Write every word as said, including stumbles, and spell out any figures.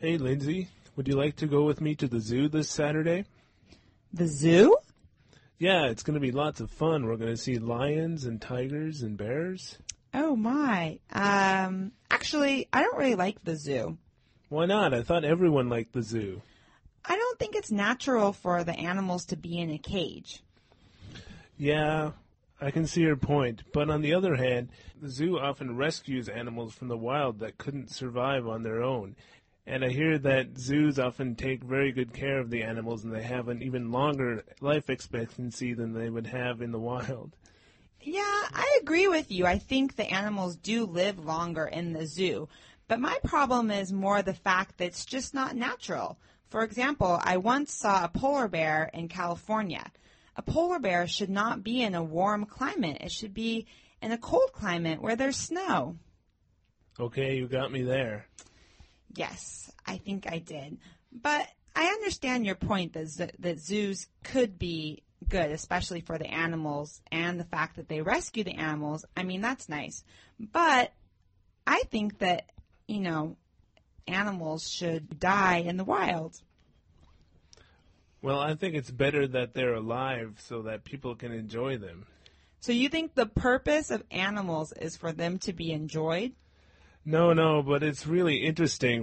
Hey, Lindsay, would you like to go with me to the zoo this Saturday? The zoo? Yeah, it's going to be lots of fun. We're going to see lions and tigers and bears. Oh, my. Um, actually, I don't really like the zoo. Why not? I thought everyone liked the zoo. I don't think it's natural for the animals to be in a cage. Yeah, I can see your point. But on the other hand, the zoo often rescues animals from the wild that couldn't survive on their own. And I hear that zoos often take very good care of the animals and they have an even longer life expectancy than they would have in the wild. Yeah, I agree with you. I think the animals do live longer in the zoo. But my problem is more the fact that it's just not natural. For example, I once saw a polar bear in California. A polar bear should not be in a warm climate. It should be in a cold climate where there's snow. Okay, you got me there. Yes, I think I did. But I understand your point that, z- that zoos could be good, especially for the animals and the fact that they rescue the animals. I mean, that's nice. But I think that, you know, animals should die in the wild. Well, I think it's better that they're alive so that people can enjoy them. So you think the purpose of animals is for them to be enjoyed? No, no, but it's really interesting